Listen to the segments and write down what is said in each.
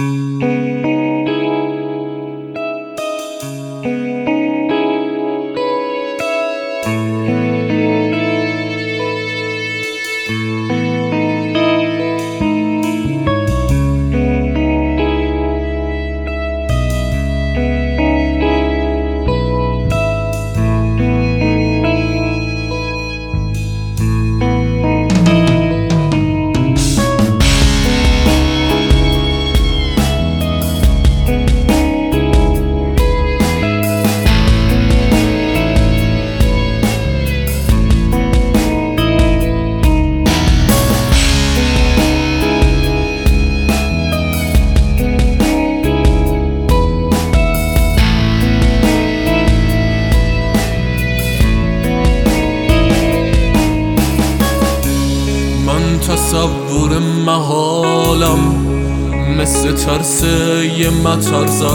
تصور محالم مثل ترس یه مترزک،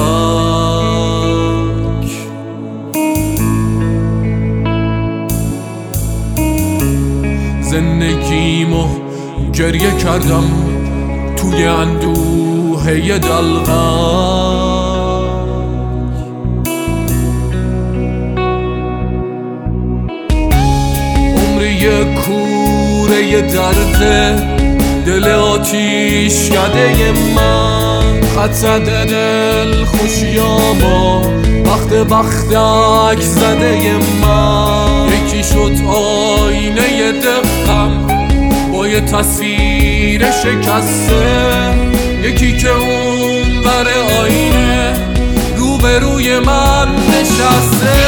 زندگیمو گریه کردم توی اندوه یه دلغک. عمری یه کوره یه درده، دل آتیش کده من، خط زده دل خوشیاما، بختک زده من. یکی شد آینه دقم با یه تصویر شکسته، یکی که اون بر آینه روبروی من نشسته.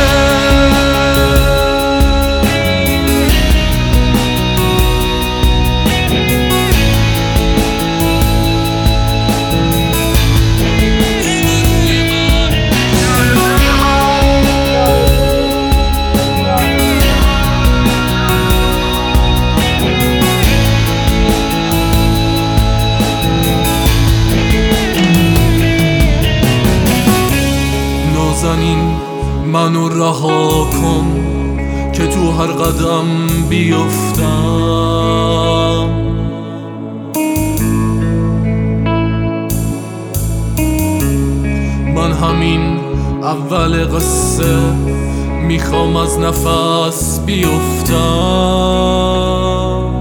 نازنین منو رها کن که تو هر قدم بیفتم. من همین اول قصه میخوام از نفس بیفتم.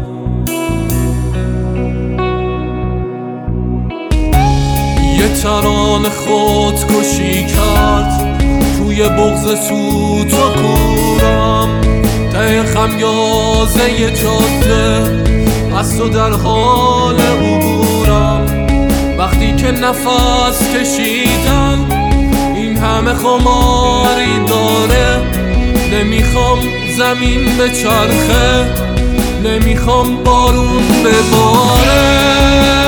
یه ترانه خودکشی کرد توی بغض سوت و کورم، ته خمیازه یه جاده از تو در حال عبورم. وقتی که نفس کشیدن این همه خماری داره، نمیخوام زمین بچرخه، نمیخوام بارون بباره.